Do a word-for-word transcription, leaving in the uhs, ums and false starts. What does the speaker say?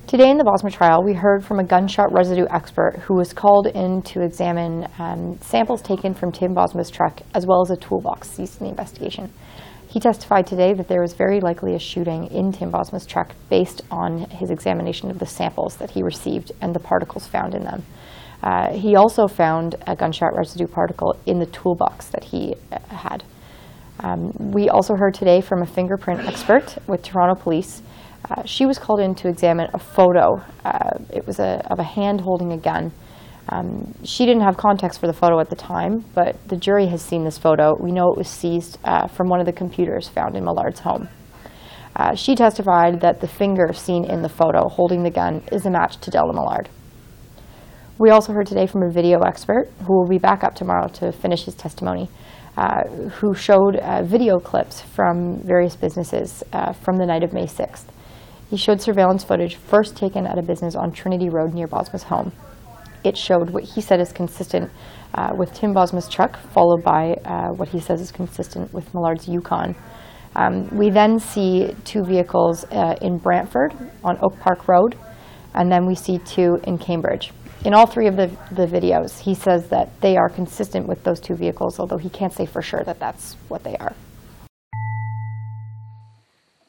Today in the Bosma trial, we heard from a gunshot residue expert who was called in to examine um, samples taken from Tim Bosma's truck, as well as a toolbox seized in the investigation. He testified today that there was very likely a shooting in Tim Bosma's truck based on his examination of the samples that he received and the particles found in them. Uh, he also found a gunshot residue particle in the toolbox that he uh, had. Um, we also heard today from a fingerprint expert with Toronto Police. Uh, she was called in to examine a photo. Uh, it was a, of a hand holding a gun. Um, she didn't have context for the photo at the time, but the jury has seen this photo. We know it was seized uh, from one of the computers found in Millard's home. Uh, she testified that the finger seen in the photo holding the gun is a match to Della Millard. We also heard today from a video expert, who will be back up tomorrow to finish his testimony, uh, who showed uh, video clips from various businesses uh, from the night of May sixth. He showed surveillance footage first taken at a business on Trinity Road near Bosma's home. It showed what he said is consistent uh, with Tim Bosma's truck, followed by uh, what he says is consistent with Millard's Yukon. Um, we then see two vehicles uh, in Brantford on Oak Park Road, and then we see two in Cambridge. In all three of the, the videos, he says that they are consistent with those two vehicles, although he can't say for sure that that's what they are.